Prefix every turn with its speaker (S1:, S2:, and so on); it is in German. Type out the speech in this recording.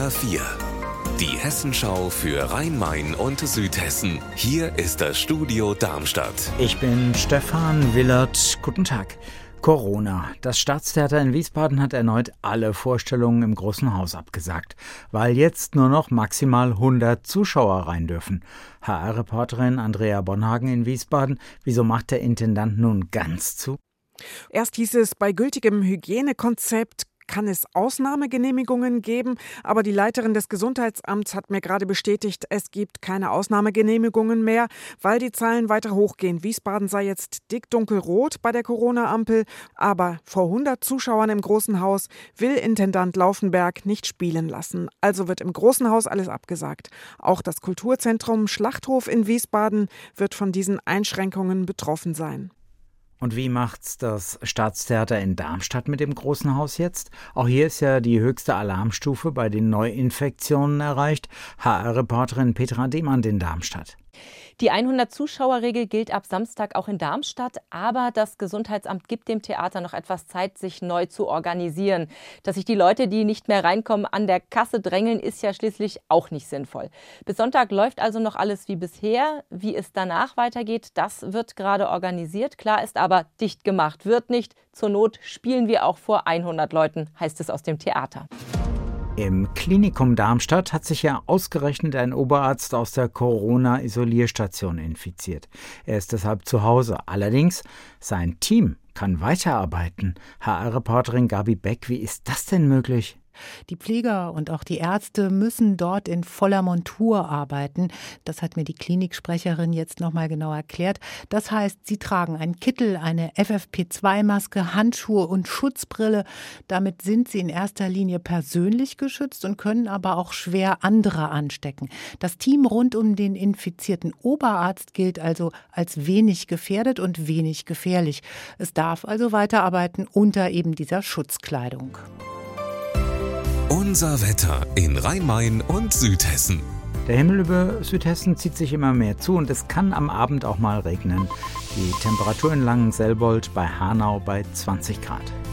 S1: HR4, die Hessenschau für Rhein-Main und Südhessen. Hier ist das Studio Darmstadt.
S2: Ich bin Stefan Willert. Guten Tag. Corona. Das Staatstheater in Wiesbaden hat erneut alle Vorstellungen im Großen Haus abgesagt, weil jetzt nur noch maximal 100 Zuschauer rein dürfen. HR-Reporterin Andrea Bonhagen in Wiesbaden. Wieso macht der Intendant nun ganz zu?
S3: Erst hieß es, bei gültigem Hygienekonzept kann es Ausnahmegenehmigungen geben, aber die Leiterin des Gesundheitsamts hat mir gerade bestätigt, es gibt keine Ausnahmegenehmigungen mehr, weil die Zahlen weiter hochgehen. Wiesbaden sei jetzt dick dunkelrot bei der Corona-Ampel, aber vor 100 Zuschauern im Großen Haus will Intendant Laufenberg nicht spielen lassen. Also wird im Großen Haus alles abgesagt. Auch das Kulturzentrum Schlachthof in Wiesbaden wird von diesen Einschränkungen betroffen sein.
S2: Und wie macht's das Staatstheater in Darmstadt mit dem Großen Haus jetzt? Auch hier ist ja die höchste Alarmstufe bei den Neuinfektionen erreicht. HR-Reporterin Petra Demand in Darmstadt.
S4: Die 100-Zuschauer-Regel gilt ab Samstag auch in Darmstadt, aber das Gesundheitsamt gibt dem Theater noch etwas Zeit, sich neu zu organisieren. Dass sich die Leute, die nicht mehr reinkommen, an der Kasse drängeln, ist ja schließlich auch nicht sinnvoll. Bis Sonntag läuft also noch alles wie bisher. Wie es danach weitergeht, das wird gerade organisiert. Klar ist aber, dicht gemacht wird nicht. Zur Not spielen wir auch vor 100 Leuten, heißt es aus dem Theater.
S2: Im Klinikum Darmstadt hat sich ja ausgerechnet ein Oberarzt aus der Corona-Isolierstation infiziert. Er ist deshalb zu Hause. Allerdings, sein Team kann weiterarbeiten. HR-Reporterin Gabi Beck, wie ist das denn möglich?
S5: Die Pfleger und auch die Ärzte müssen dort in voller Montur arbeiten. Das hat mir die Kliniksprecherin jetzt nochmal genau erklärt. Das heißt, sie tragen einen Kittel, eine FFP2-Maske, Handschuhe und Schutzbrille. Damit sind sie in erster Linie persönlich geschützt und können aber auch schwer andere anstecken. Das Team rund um den infizierten Oberarzt gilt also als wenig gefährdet und wenig gefährlich. Es darf also weiterarbeiten unter eben dieser Schutzkleidung.
S1: Unser Wetter in Rhein-Main und Südhessen.
S2: Der Himmel über Südhessen zieht sich immer mehr zu und es kann am Abend auch mal regnen. Die Temperatur in Langenselbold bei Hanau bei 20 Grad.